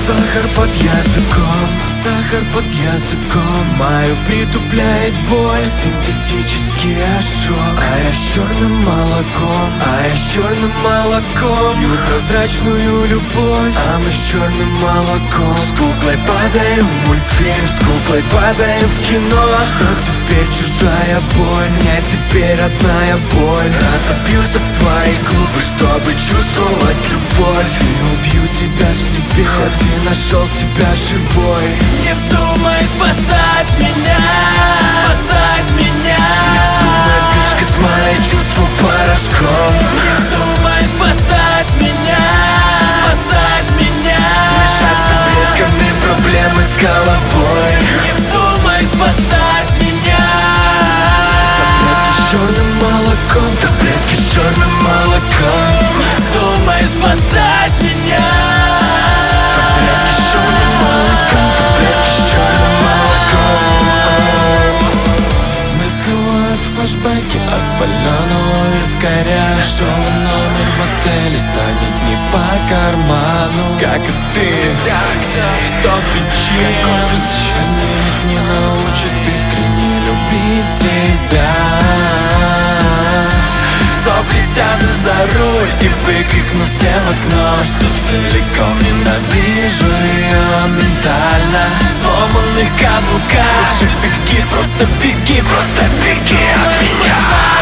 Сахар под языком, сахар под языком мою притупляет боль, синтетический ожог. А я с черным молоком, пью прозрачную любовь, а мы с черным молоком. С куклой падаем в мультфильм, с куклой падаем в кино. Что теперь чужая боль, мне теперь родная боль. Разобьюсь об твои губы, чтобы чувствовать любовь, и убью тебя в себе, хоть и нашел тебя живой. Не вздумай спасать меня, спасать меня. Не вздумай пичкать мои чувства порошком. Не вздумай спасать меня, спасать меня. Мешать с таблетками проблемы с головой. Не вздумай спасать меня. Таблетки с черным молоком, таблетки с черным молоком. Не вздумай спасать меня. Таблетки с черным молоком, таблетки с черным молоком. Мысли ловят флешбеки от паленого вискаря. Дешевый номер в отеле станет не по карману, как и ты. 100 причин, они ведь не научат искренне любить тебя. Сопли сяду за руль и выкрикну всем в окно, что целиком ненавижу ее ментально. В сломанных каблуках лучше беги, просто беги от меня.